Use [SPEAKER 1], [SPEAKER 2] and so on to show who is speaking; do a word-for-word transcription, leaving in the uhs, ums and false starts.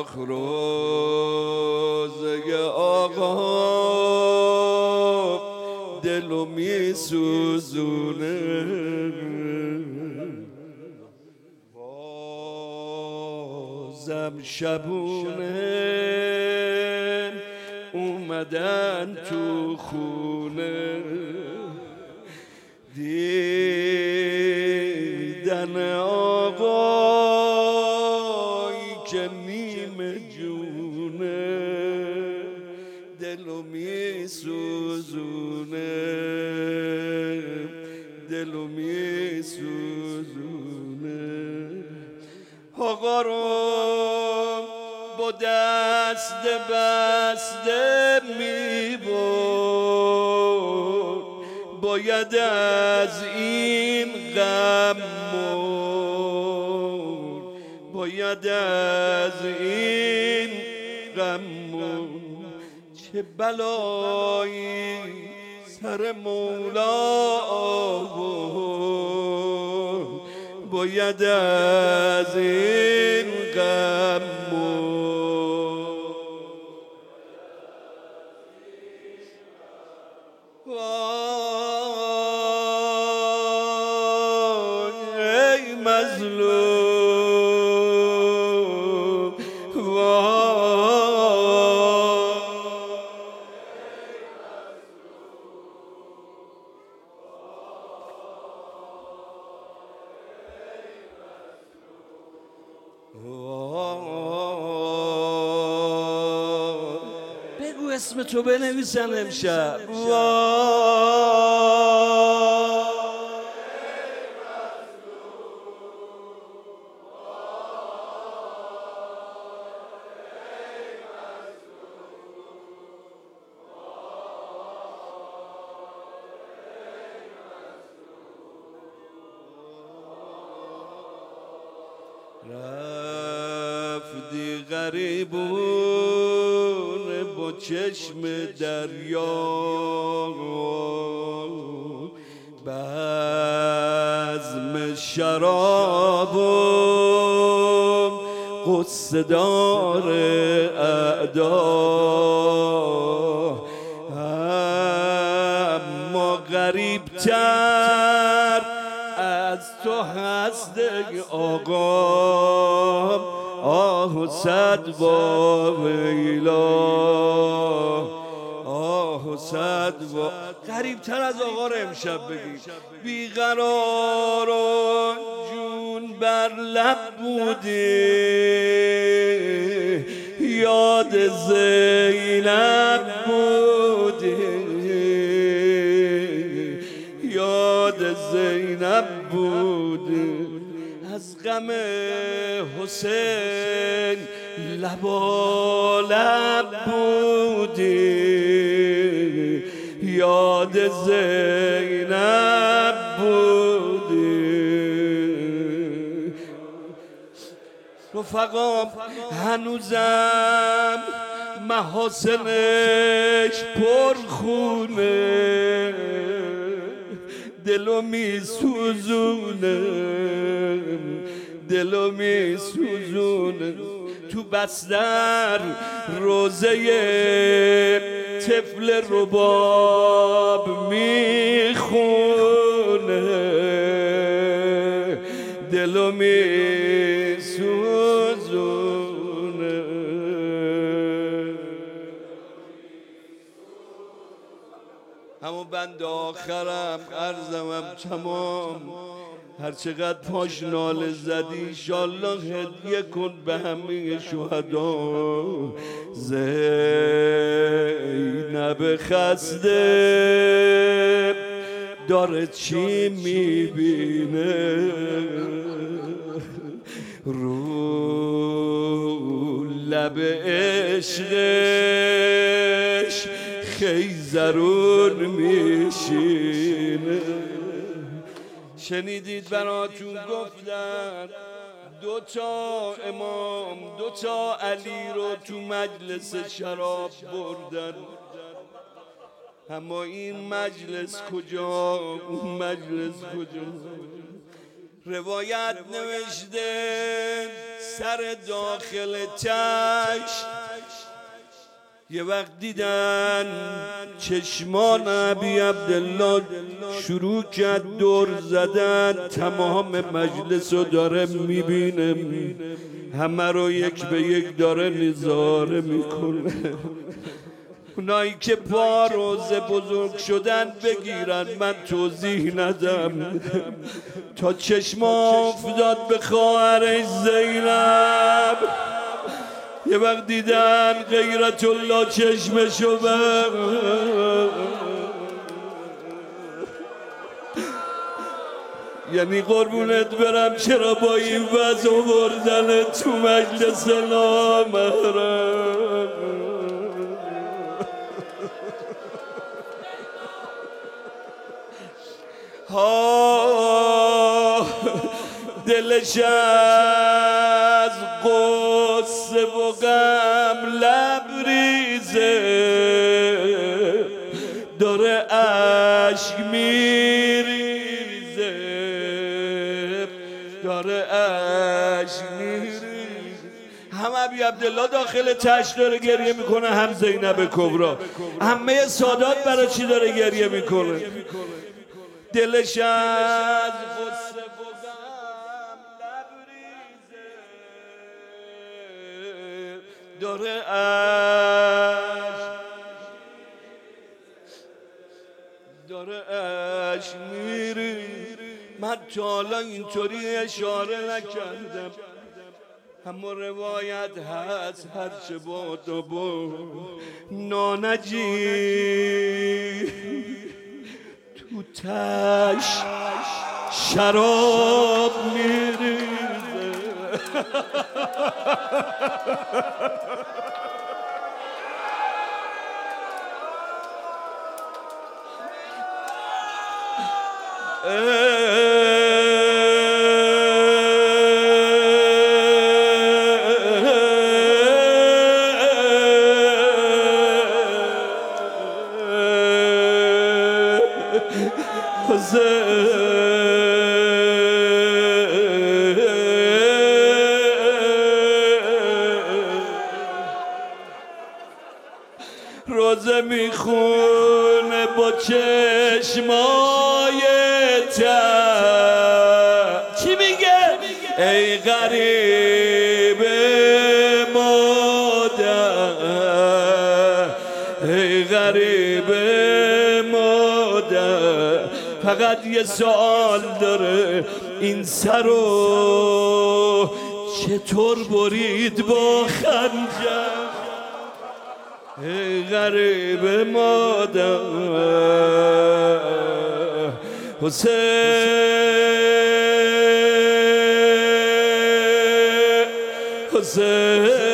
[SPEAKER 1] آخ روزه آقا دلو می سوزونه، بازم شبونه اومدن تو خونه، دیدن آقایی که نیمه جونه دلو می سوزونه، دلو می سوزونه. آقا رو با دست بسته می برد، باید از این غم مرد، باید از این غم مرد. چه بلایی سر مولا آورد، باید از این غم مرد. ای مظلوم بگو اسم تو بنویسن امشب. رفتی غریبونه با چشم دریا، بزم شراب و قصه دار اعدا، اما غریبتر از تو هست ای آقا، آه و صد با ویلا، آه و صد با. غریبتر از آقا رو امشب بگی. بیقرار و جون بر لب بودی، یاد زینب بودی، یاد زینب بودی. از غم حسین لبالب بودی، یاد زینب بودی. رفقا هنوزم محاسنش پرخونه، دلو می سوزونه، دلو می سوزونه. تو بستر روزه طفل رباب میخونه، دلو می سوزونه. همون بند آخرم عرضمم تمام، هر چقدر پاش ناله زدی انشالله هدیه کن به همه شهدا. زینب خسته داره چی میبینه، رو لب عشقش خیزرون میشینه. شنیدید براتون گفتن دو تا امام دو تا علی رو تو مجلس شراب بردن، اما این مجلس کجا، اون مجلس کجا؟ روایت نوشته سر داخل تشت یه وقت دیدن چشمان ابی عبدالله شروع کرد دور زدن، تمام مجلس رو داره میبینه، همه رو یک به یک داره نظاره میکنه. اونایی که پا روزه بزرگ شدن بگیرن، من توضیح ندم. تا چشما افتاد به خواهرش زینب، یه وقت دیدن غیرت الله چشمشو بر، یعنی قربونت برم چرا با این وضع آوردن تو مجلس نامحرم. ها دلش از قصه و غم لبریزه، داره عشق میریزه، داره عشق میریزه. هم ابی عبدالله داخل تشت داره گریه میکنه، هم زینب کبرا. همه سادات برای چی داره گریه میکنه؟ دلش از غصه و غم لبریزه، داره عشق داره عشق میریزه. من تا حالا اینطوری اشاره نکردم، اما روایت هست هرچه باد و با نانجی تو تش شراب میریزه. روزه میخونه با چشمای تر، چی میگه؟ ای غریب مادر، ای غریب مادر، فقط یه سوال داره، این سر رو چطور برید با خنجر؟ ای غریب مادر حسین حسین